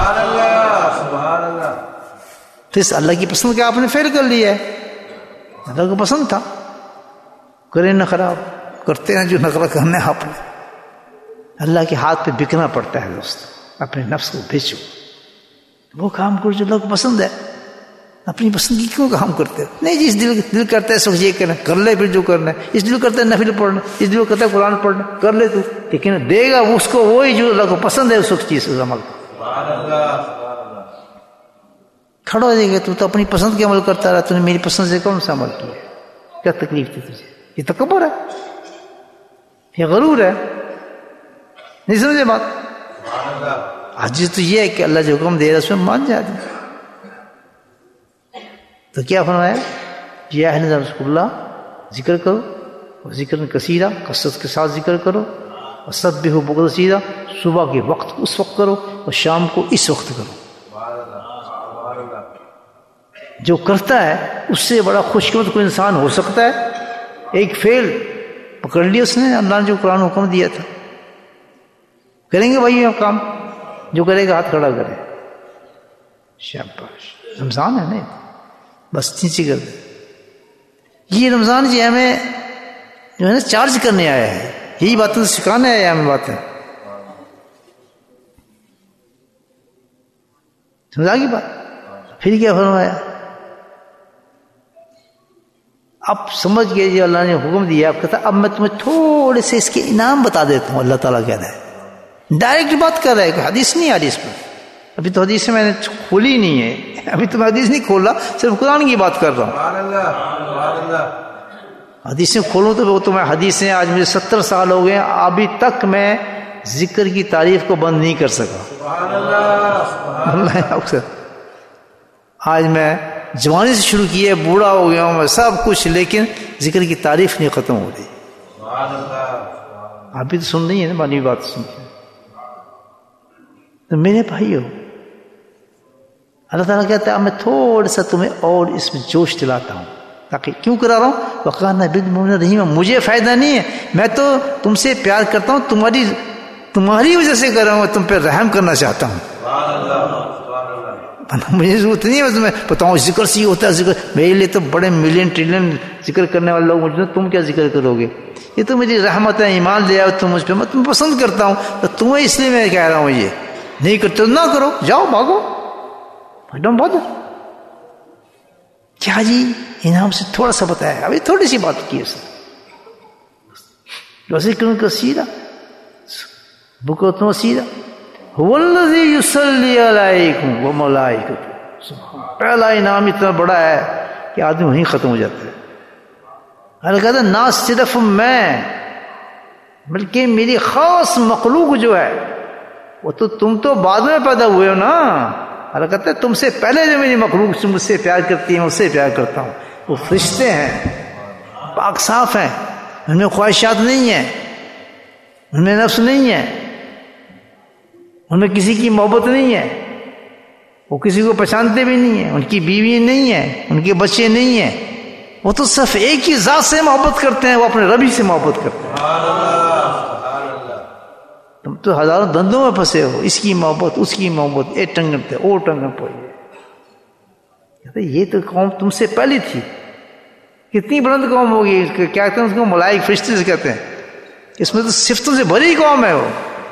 تو اس اللہ کی پسند کا آپ نے فیل کر لیا ہے، اللہ کو پسند تھا کریں نہ خراب کرتے ہیں جو نخرہ کرنا ہے آپ نے. اللہ کے ہاتھ پہ بکنا پڑتا ہے دوست. اپنے نفس کو بیچو, وہ کام کرو جو اللہ کو پسند ہے. اپنی پسند کی کیوں کام کرتے ہو؟ نہیں جی اس دل دل کرتا ہے سب یہ کرنا کر لے, پھر جو کرنا ہے. اس دل کرتا ہے نفل پڑھنا, اس دل کرتا ہے قرآن پڑھنا, کر لے تو, لیکن دے گا اس کو وہی جو اللہ کو پسند ہے اس وقت چیز اس عمل کو. کھڑا ہو جائے گا تو تو اپنی پسند کے عمل کرتا رہا, تو نے میری پسند سے کون سا عمل کیا؟ کیا تکلیف تھی تجھے؟ یہ تکبر ہے, یہ غرور ہے. نہیں سمجھے بات؟ عاجز تو یہ ہے کہ اللہ جو حکم دے رہا ہے اس میں مان جاتے. تو کیا فرمایا؟ یا اہل رسول اللہ ذکر کرو, اور ذکر کثیرہ کثرت کے ساتھ ذکر کرو, اور سبحوا بکرۃ, صبح کے وقت اس وقت کرو اور شام کو اس وقت کرو. جو کرتا ہے اس سے بڑا خوش قسمت کوئی انسان ہو سکتا ہے؟ ایک فیل پکڑ لیا اس نے, اللہ نے جو قرآن حکم دیا تھا. کریں گے بھائی یہ کام, جو کرے گا ہاتھ کھڑا کرے. شاباش, رمضان ہے نہیں بس نیچے کر دے. یہ رمضان جی ہمیں جو ہے نا چارج کرنے آیا ہے, یہی باتیں سکھانے آیا ہے ہمیں باتیں. سمجھا گی بات؟ پھر کیا فرمایا؟ اب سمجھ گئے جو اللہ نے حکم دیا, آپ کہتا اب میں تمہیں تھوڑے سے اس کے انعام بتا دیتا ہوں. اللہ تعالیٰ کہہ رہا ہے, ڈائریکٹ بات کر رہا ہے, کوئی حدیث نہیں آ رہی اس پر. ابھی تو حدیث میں نے کھولی نہیں ہے, ابھی تو میں حدیث نہیں کھولا, صرف قرآن کی بات کر رہا ہوں. حدیثیں کھولوں تو تو میں حدیثیں, آج مجھے ستر سال ہو گئے, ابھی تک میں ذکر کی تعریف کو بند نہیں کر سکا. اللہ, آج میں جوانی سے شروع کیے, بوڑھا ہو گیا ہوں میں سب کچھ, لیکن ذکر کی تعریف نہیں ختم ہو رہی. آپ بھی تو سن رہی ہیں نا مانی بات سن. تو میرے بھائی ہو, اللہ تعالیٰ کہتا ہے اب میں تھوڑا سا تمہیں اور اس میں جوش دلاتا ہوں. تاکہ کیوں کرا رہا ہوں؟ وَقَانَ بِالْمُؤْمِنِينَ رَحِيمًا, مجھے فائدہ نہیں ہے, میں تو تم سے پیار کرتا ہوں, تمہاری تمہاری وجہ سے کر رہا ہوں, تم پہ رحم کرنا چاہتا ہوں. مجھے ضرورت نہیں ہے میں تمہیں بتاؤں ذکر سے ہی ہوتا ہے. ذکر میرے لیے تو بڑے ملین ٹریلین ذکر کرنے والے لوگ مجھے, تم کیا ذکر کرو گے؟ یہ تو میری رحمت ہے, ایمان لے آؤ تم مجھ پہ, میں تمہیں پسند کرتا ہوں, تو تمہیں اس لیے میں کہہ رہا ہوں یہ نہیں کرتے تو نہ کرو, جاؤ بھاگو. Don't bother. کیا جی انعام سے تھوڑا سا بتایا, ابھی تھوڑی سی بات کی اس نے. ذکر کثیرہ بکرۃ وصیلا هو الذی یصلی علیکم وملائکۃ. پہلا انعام اتنا بڑا ہے کہ آدمی وہیں ختم ہو جاتا ہے. اللہ کہتا ہے نہ صرف میں بلکہ میری خاص مخلوق جو ہے, وہ تو تم تو بعد میں پیدا ہوئے ہو نا. اللہ کہتا ہے تم سے پہلے جو میری مخلوق سے مجھ سے پیار کرتی ہیں اس سے پیار کرتا ہوں. وہ فرشتے ہیں, پاک صاف ہیں, ان میں خواہشات نہیں ہیں, ان میں نفس نہیں ہے, ان میں کسی کی محبت نہیں ہے, وہ کسی کو پہچانتے بھی نہیں ہیں, ان کی بیوی نہیں ہے, ان کے بچے نہیں ہیں, وہ تو صرف ایک ہی ذات سے محبت کرتے ہیں, وہ اپنے ربی سے محبت کرتے ہیں. تم تو ہزاروں دندوں میں پھنسے ہو, اس کی محبت اس کی محبت, ایک ٹنگن پہ اور ٹنگن پہ. یہ تو قوم تم سے پہلی تھی, کتنی بلند قوم ہوگی. کیا کہتے ہیں اس کو؟ ملائک فرشتے سے کہتے ہیں. اس میں تو صفتوں سے بھری قوم ہے وہ.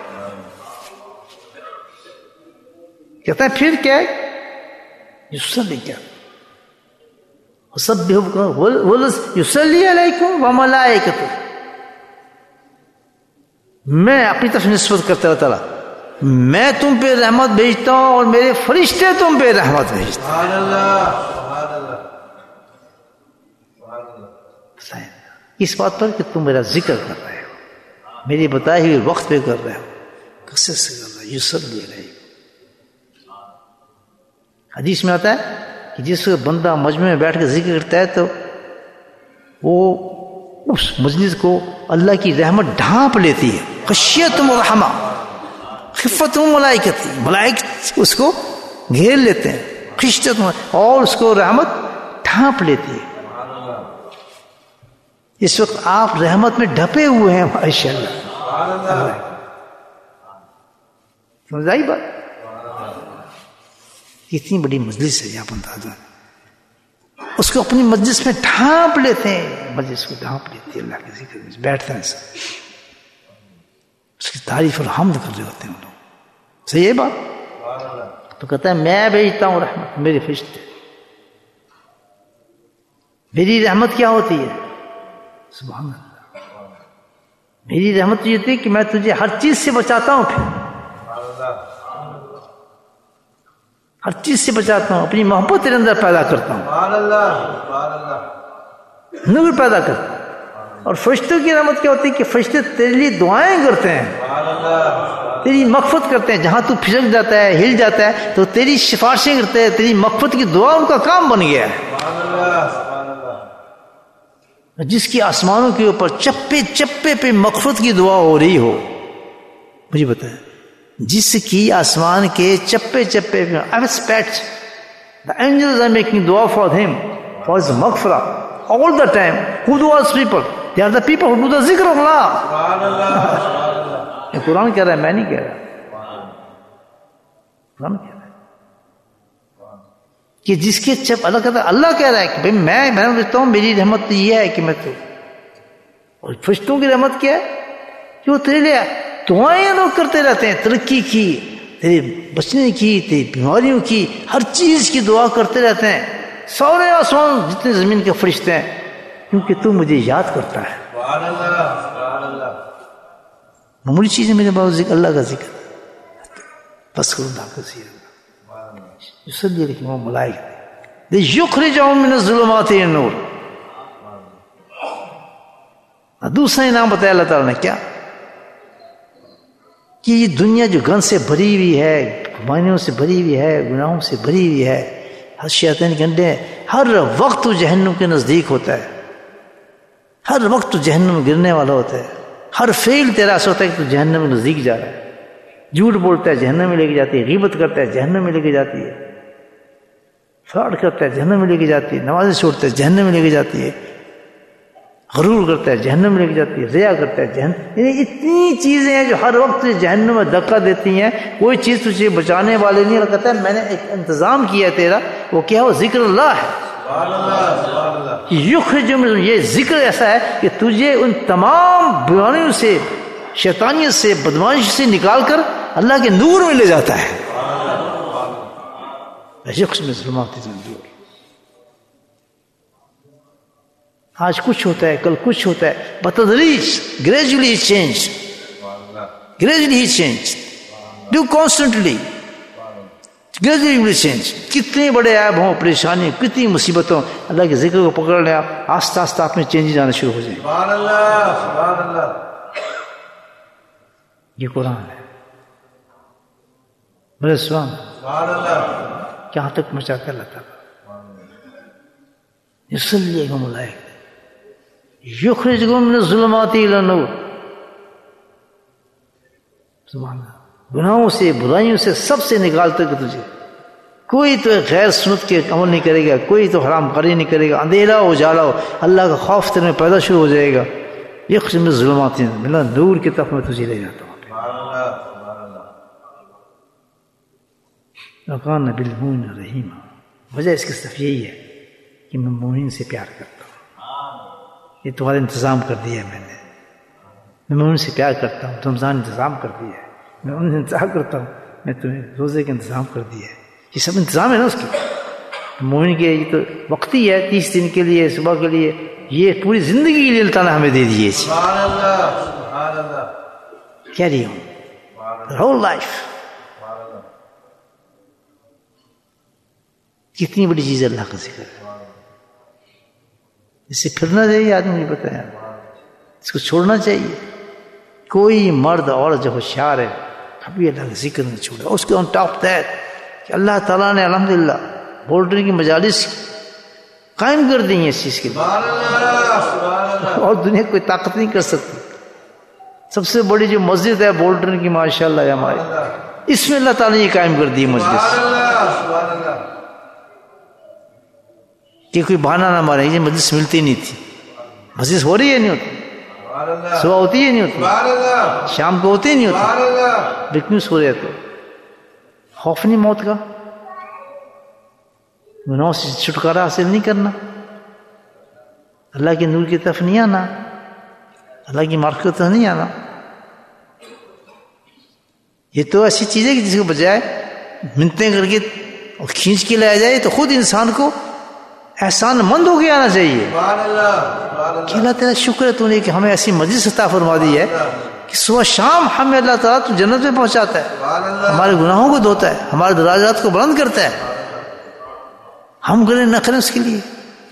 کہتا ہے پھر کیا ہے یصلی کیا یصلی علیکم وملائکۃ. میں اپنی طرف نسبت کرتا اللہ تعالیٰ, میں تم پہ رحمت بھیجتا ہوں اور میرے فرشتے تم پہ رحمت بھیجتے ہیں. اس بات پر کہ تم میرا ذکر کر رہے ہو, میری بتائے ہوئے وقت پہ کر رہے ہو, کثرت سے کر رہے ہو. یصلی علیکم. حدیث میں آتا ہے کہ جس بندہ مجمع میں بیٹھ کے ذکر کرتا ہے تو وہ اس مجلس کو اللہ کی رحمت ڈھانپ لیتی ہے. خشیت الرحمہ خفت ملائکتی, ملائک اس کو گھیر لیتے ہیں, خشیت اور اس کو رحمت ڈھانپ لیتی ہے. اس وقت آپ رحمت میں ڈھپے ہوئے ہیں ماشاء اللہ. سمجھائی بات؟ کتنی بڑی مجلس ہے, آپ اندازہ. اس کو اپنی مجلس میں ڈھانپ لیتے ہیں، مجلس کو ڈھانپ لیتے ہیں اللہ کے ذکر میں بیٹھتے ہیں، اس کی تعریف اور حمد کر رہے ہوتے ہیں وہ لوگ. صحیح ہے بات؟ تو کہتا ہے میں بھیجتا ہوں رحمت، میرے فرشتے. میری رحمت کیا ہوتی ہے؟ سبحان اللہ. میری رحمت یہ ہوتی ہے کہ میں تجھے ہر چیز سے بچاتا ہوں، پھر ہر چیز سے بچاتا ہوں، اپنی محبت تیرے اندر پیدا کرتا ہوں، نور پیدا کرتا ہوں. اور فرشتوں کی رحمت کیا ہوتی ہے کہ فرشتے تیرے لیے دعائیں کرتے ہیں، تیری مغفرت کرتے ہیں. جہاں تو پھسک جاتا ہے، ہل جاتا ہے، تو تیری سفارشیں کرتے ہیں، تیری مغفرت کی دعا ان کا کام بن گیا ہے. جس کی آسمانوں کے اوپر چپے چپے پہ مغفرت کی دعا ہو رہی ہو، مجھے بتائیں، جس کی آسمان کے چپے چپے پہ I expect the angels are making dua for him for his maghfirah all the time. Who do those people? They are the people who do the zikr of Allah. یہ قرآن کہہ رہا ہے، میں نہیں کہہ رہا. قرآن کہہ رہا ہے کہ جس کے چپ اللہ کہتا ہے، اللہ کہہ رہا ہے کہ بھائی میں میں بچتا ہوں، میری رحمت تو یہ ہے کہ میں تو. اور فرشتوں کی رحمت کیا ہے کہ وہ تیرے لیے دعائیں لوگ کرتے رہتے ہیں، ترقی کی، تیرے بچنے کی، تیری بیماریوں کی، ہر چیز کی دعا کرتے رہتے ہیں. سارے آسمان جتنے زمین کے فرشتے ہیں، کیونکہ تو مجھے یاد کرتا ہے. معمولی چیز ہے میرے باپ ذکر، اللہ کا ذکر بس کرو اللہ کا ذکر. يصلي لك وہ ملائکہ ليخرجهم من الظلمات الى النور. دوسرا انعام بتایا اللہ تعالیٰ نے کیا کہ یہ دنیا جو گند سے بھری ہوئی ہے، گمانیوں سے بھری ہوئی ہے، گناہوں سے بھری ہوئی ہے، ہر شیطان کے انڈے، ہر وقت تو جہنم کے نزدیک ہوتا ہے، ہر وقت تو جہنم میں گرنے والا ہوتا ہے. ہر فعل تیرا ایسا ہوتا ہے کہ تو جہنم میں نزدیک جا رہا ہے. جھوٹ بولتا ہے جہنم میں لے کے جاتی ہے، غیبت کرتا ہے جہنم میں لے کے جاتی ہے، فراڈ کرتا ہے جہنم میں لے کے جاتی ہے، نمازیں چھوڑتا ہے جہنم میں لے کے جاتی ہے، غرور کرتا ہے جہنم میں لے کے جاتی ہے، ریا کرتا ہے جہنم. یعنی اتنی چیزیں ہیں جو ہر وقت جہنم میں دھکا دیتی ہیں. کوئی چیز تجھے بچانے والے نہیں. اللہ کہتا ہے میں نے ایک انتظام کیا ہے تیرا، وہ کیا؟ وہ ذکر اللہ ہے. یخرج من، یہ ذکر ایسا ہے کہ تجھے ان تمام بیماریوں سے، شیطانیت سے، بدمعاشی سے نکال کر اللہ کے نور میں لے جاتا ہے. آج کچھ ہوتا ہے، کل کچھ ہوتا ہے، بتدریج gradually change, gradually change, do constantly gradually change. کتنے بڑے عیب ہوں، پریشانی، کتنی مصیبتوں، اللہ کے ذکر کو پکڑ لیں آپ، آہستہ آہستہ آپ میں چینجز آنا شروع ہو جائیں. سبحان اللہ، سبحان اللہ. یہ قرآن ہے میرے سلام. کہاں تک مچاتا اللہ تعالیٰ. یصلیکم الملائکہ یخرجکم من الظلمات الی النور. سبحان اللہ. گناہوں سے، برائیوں سے، سب سے نکالتے کہ تجھے کوئی تو غیر سنت کے عمل نہیں کرے گا، کوئی تو حرام کاری نہیں کرے گا. اندھیرا ہو، اجالا ہو، اللہ کا خوف تیرے میں پیدا شروع ہو جائے گا. یخرج من الظلمات الی النور کی طرف میں تجھے لے جاتا ہوں. وَكَانَ بِالْمُؤْمِنِينَ رَحِيمًا. وجہ اس کی صرف یہی ہے کہ میں مومن سے پیار کرتا ہوں. یہ تمہارا انتظام کر دیا ہے میں نے. میں مومن سے پیار کرتا ہوں، رمضان انتظام کر دیا ہے. میں ان انتظام کرتا ہوں، میں تمہیں روزے کا انتظام کر دیا ہے. یہ سب انتظام ہے نا اس کے. مومن کے یہ تو وقتی ہے، تیس دن کے لیے، صبح کے لیے، یہ پوری زندگی کے لیے اللہ تعالیٰ ہمیں دے دیے. کیا دیا ہوں؟ Whole life. کتنی بڑی چیز ہے اللہ کا ذکر. اس سے پھرنا چاہیے آدمی نے بتایا، اس کو چھوڑنا چاہیے. کوئی مرد اور جو ہوشیار ہے کبھی اللہ کا ذکر نہیں چھوڑے. اس کے آن ٹاپ دیٹ کہ اللہ تعالیٰ نے الحمدللہ بولڈر کی مجالس قائم کر دی ہیں اس چیز کے لیے، اور دنیا کوئی طاقت نہیں کر سکتی. سب سے بڑی جو مسجد ہے بولڈر کی ماشاء اللہ ہماری، اس میں اللہ تعالیٰ نے یہ قائم کر دی مجلس کہ کوئی بہانہ نہ مارے. یہ مجلس ملتی نہیں تھی، مجلس ہو رہی ہے نہیں ہوتی، صبح ہوتی ہے نہیں ہوتی، شام کو ہوتی ہے نہیں ہوتی، لیکن سو رہے تو خوف نہیں موت کا. گناہوں سے چھٹکارا حاصل نہیں کرنا، اللہ کے نور کی طرف نہیں آنا، اللہ کی معرفت کی طرف نہیں آنا. یہ تو ایسی چیز ہے کہ جس کو بجائے منتیں کر کے اور کھینچ کے لایا جائے تو خود انسان کو احسان مند ہو کے آنا چاہیے کہ اللہ تعالیٰ شکر ہے تو نے کہ ہمیں ایسی مجلس عطا فرما دی ہے کہ صبح شام ہمیں اللہ تعالیٰ تو جنت میں پہنچاتا ہے، ہمارے گناہوں کو دھوتا ہے، ہمارے درجات کو بلند کرتا ہے. ہم گلے نہ کریں اس کے لیے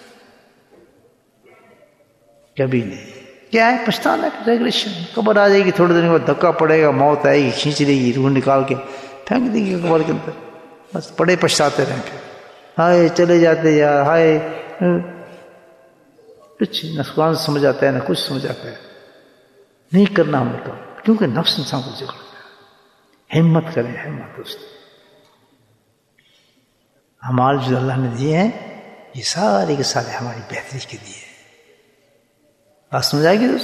کبھی نہیں. کیا ہے پچھتانا ہے، ریگریشن. قبر آ جائے گی تھوڑے دن کے بعد، دھکا پڑے گا، موت آئے گی، کھینچ لے گی، روح نکال کے پھینک دے گی قبر کے اندر. بس پڑے پچھتاتے رہیں پھر، ہائے چلے جاتے یار، ہائے کچھ نہ قرآن سمجھ آتا ہے نہ کچھ سمجھ آتا ہے. نہیں کرنا ہم نے کہا، کیونکہ نفس انسان کو جگڑتا ہے. ہمت کریں، ہمت دوست. اعمال جو اللہ نے دیے ہیں یہ سارے کے سارے ہماری بہتری کے دیے ہیں. بات سمجھ آئے گی دوست؟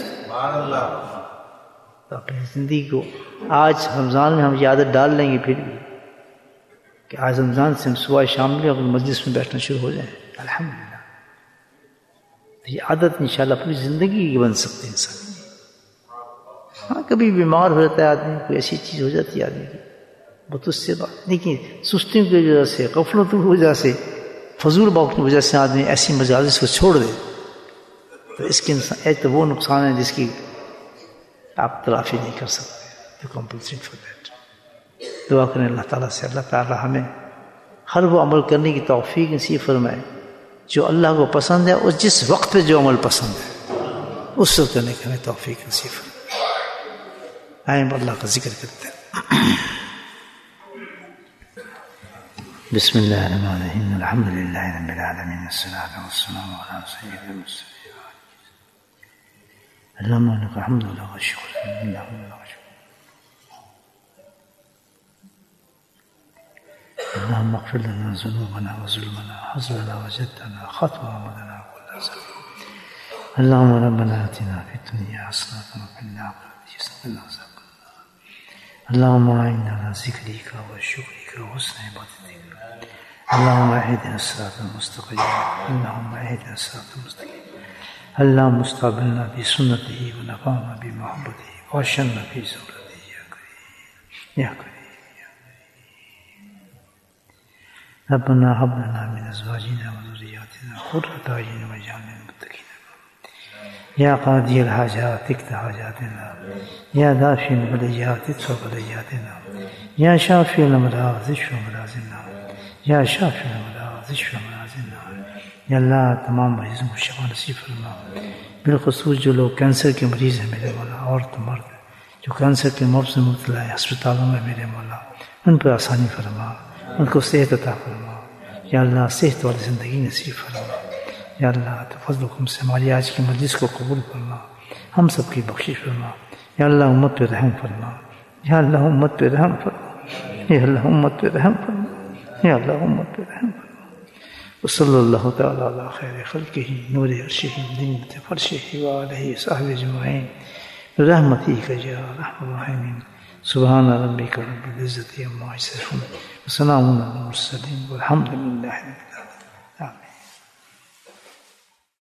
تو اپنی زندگی کو آج رمضان میں ہم یہ عادت ڈال لیں گے پھر بھی کہ آج رمضان سے ہم صبح شام میں اپنے مجلس میں بیٹھنا شروع ہو جائیں الحمدللہ. تو یہ عادت انشاءاللہ پوری زندگی کی بن سکتی ہے انسان. ہاں کبھی بیمار ہو جاتا ہے آدمی، کوئی ایسی چیز ہو جاتی ہے آدمی کی، بہت اس سے بات، لیکن سستیوں کی وجہ سے، غفلتوں کی وجہ سے، فضول باتوں کی وجہ سے آدمی ایسی مجالس کو چھوڑ دے تو اس کے انسان ایک تو وہ نقصان ہے جس کی آپ تلافی نہیں کر سکتے. تو کمپلسنگ فار دیٹ. دعا کریں اللہ تعالیٰ سے، اللہ تعالیٰ ہمیں ہر وہ عمل کرنے کی توفیق نصیب فرمائے جو اللہ کو پسند ہے، اور جس وقت پہ جو عمل پسند ہے اس وقت کرنے کی ہمیں توفیق نصیب فرمائے. آئیں اللہ کا ذکر کرتے ہیں. بسم اللہ الرحمن الرحیم. الحمد للہ رب العالمین، والصلاة والسلام علی سید المرسلین. اللهم لك الحمد ولك الشكر، اللهم لك الشكر. اللهم اغفر لنا ذنوبنا وظلمنا وحزننا وجدنا خطوة كل زمان. اللهم ربنا آتنا في الدنيا حسنة وفي الآخرة حسنة وقنا عذاب النار. اللهم أعنا على ذكرك وشكرك وحسن عبادتك. اللهم اهدنا الصراط المستقيم. اللهم اهدنا الصراط المستقيم. اللهم استقبلنا بسنته ونفعنا بمحبته واشرنا في زمرته يا كريم يا كريم يا كريم. ربنا هب لنا من ازواجنا وذرياتنا قرة اعين واجعلنا للمتقين يا قاضي الحاجات اقض حاجاتنا، يا دافع البليات ادفع بلياتنا، يا شافي الامراض اشف امراضنا، يا شافي الامراض اشف امراضنا. یا اللہ تمام مریضوں کو شفا نصیب فرما، بالخصوص جو لوگ کینسر کے مریض ہیں میرے مولا، عورت مرد جو کینسر کے مرض سے مبتلا ہے ہسپتالوں میں میرے مولا، ان پر آسانی فرما، ان کو صحت عطا فرما. یا اللہ صحت والی زندگی نصیب فرما. یا اللہ تو فضل و کرم سے ہماری آج کی مجلس کو قبول فرما، ہم سب کی بخشش فرما. یا اللہ امت پہ رحم فرما. یا اللہ امت پہ رحم فرما. یا اللہ امت پہ رحم فرما. یا اللہ امت پہ رحم فرما. وصلی اللہ تعالی علی خیر خلقہ نور عرشہ زینت فرشہ وآلہ وصحبہ اجمعین برحمتک یا ارحم الراحمین. سبحان ربک رب العزۃ عما یصفون وسلام علی المرسلین والحمد للہ رب العالمین.